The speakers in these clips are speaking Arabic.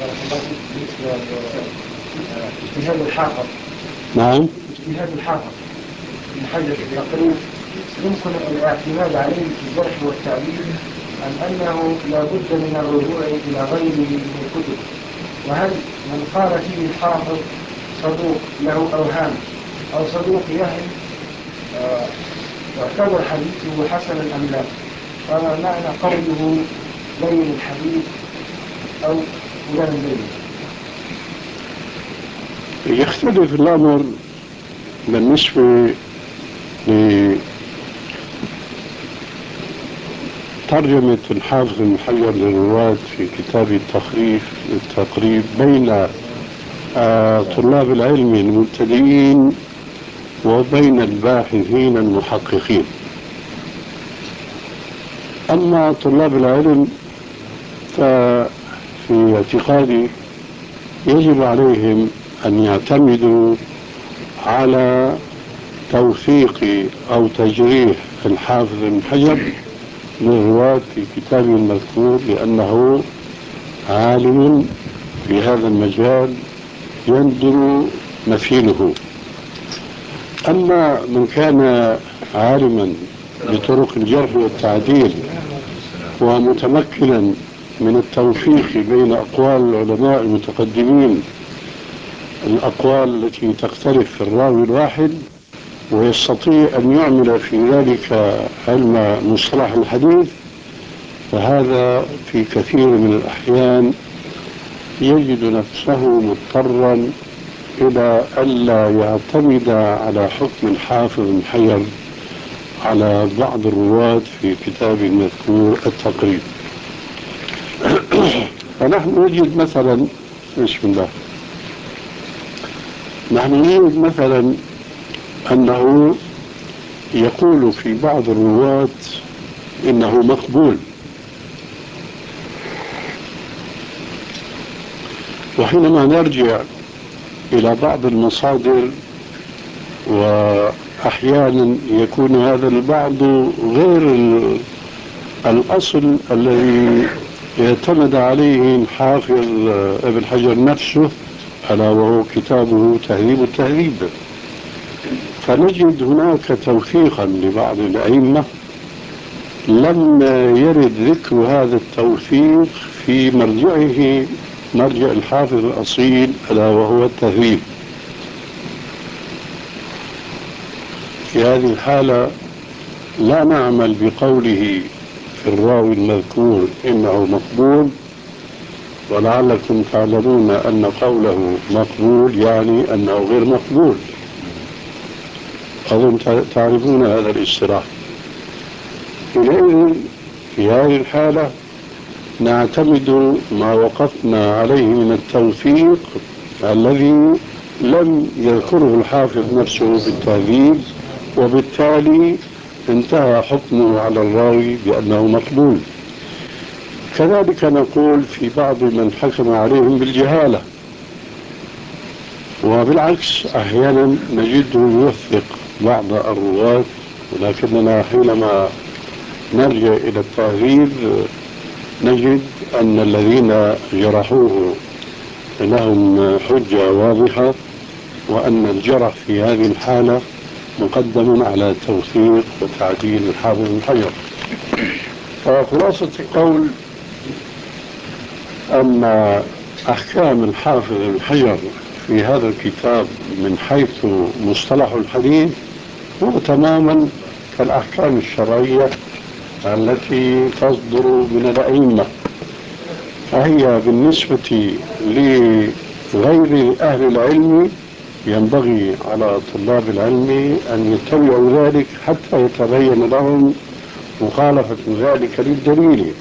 بارك الله فيك. بالنسبة اجتهاد الحافظ. نعم. اجتهاد الحافظ ابن حجر في التقريب يمكن الاعتماد عليه في الجرح والتعديل أم أنه لا بد من الرجوع إلى غيره من الكتب؟ وهل من قال فيه الحافظ صدوق له أوهام أو صدوق يهم يعتبر حديثه حسنا أم لا؟ وما معنى قوله لين الحديث أو فلان لين؟ يختلف الأمر بالنسبة لترجمة الحافظ ابن حجر للرواة في كتاب التقريب بين طلاب العلم المبتدئين وبين الباحثين المحققين. أما طلاب العلم ففي اعتقادي يجب عليهم أن يعتمدوا على توثيق أو تجريح الحافظ ابن حجر للرواة في كتابه المذكور، لأنه عالم في هذا المجال يندر مثيله. أما من كان عالما بطرق الجرح والتعديل ومتمكنا من التوفيق بين أقوال العلماء المتقدمين، الأقوال التي تختلف في الراوي الواحد، ويستطيع أن يعمل في ذلك علم مصطلح الحديث، فهذا في كثير من الأحيان يجد نفسه مضطرا إلى ألا يعتمد على حكم الحافظ ابن حجر على بعض الرواة في كتاب المذكور التقريب. فنحن نجد مثلا، بسم الله، نحن نجد مثلا أنه يقول في بعض الرواة إنه مقبول، وحينما نرجع إلى بعض المصادر وأحيانا يكون هذا البعض غير الأصل الذي اعتمد عليه الحافظ ابن حجر نفسه، ألا وهو كتابه تهذيب التهذيب، فنجد هناك توثيقا لبعض الأئمة لم يرد ذكر هذا التوثيق في مرجعه، مرجع الحافظ الأصيل ألا وهو التهذيب. في هذه الحالة لا نعمل بقوله في الراوي المذكور إنه مقبول، ولعلكم تعلمون أن قوله مقبول يعني أنه غير مقبول، أظن تعرفون هذا الاصطلاح. إذن في هذه الحالة نعتمد ما وقفنا عليه من التوثيق الذي لم يذكره الحافظ نفسه بالتهذيب، وبالتالي انتهى حكمه على الراوي بأنه مقبول. كذلك نقول في بعض من حكم عليهم بالجهالة، وبالعكس أحيانا نجده يوثق بعض الرواة، ولكننا حينما نرجع إلى التهذيب نجد أن الذين جرحوه لهم حجة واضحة، وأن الجرح في هذه الحالة مقدم على توثيق وتعديل الحافظ ابن حجر. فخلاصة القول أن أحكام الحافظ ابن حجر في هذا الكتاب من حيث مصطلح الحديث هو تماما كالأحكام الشرعية التي تصدر من الأئمة، فهي بالنسبة لغير أهل العلم ينبغي على طلاب العلم أن يتبعوا ذلك حتى يتبين لهم مخالفة ذلك للدليل.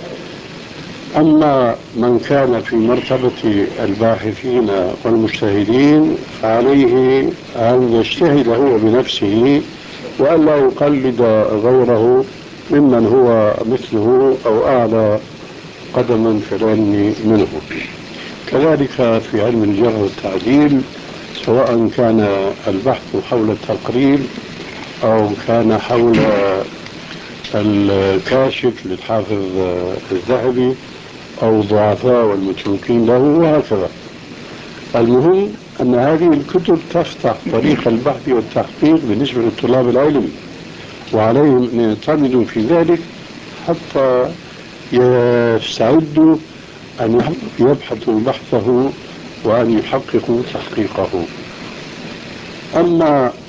أما من كان في مرتبة الباحثين والمجتهدين فعليه أن يجتهد هو بنفسه وألا يقلد غيره ممن هو مثله أو أعلى قدما في العلم منه. كذلك في علم الجرح والتعديل، سواء كان البحث حول التقريب أو كان حول الكاشف للحافظ الذهبي أو الضعفاء والمتروكين له وهكذا. المهم أن هذه الكتب تفتح طريق البحث والتحقيق بالنسبة لطلاب العلم، وعليهم أن يعتمدوا في ذلك حتى يستعدوا أن يبحثوا بحثه وأن يحققوا تحقيقه. أما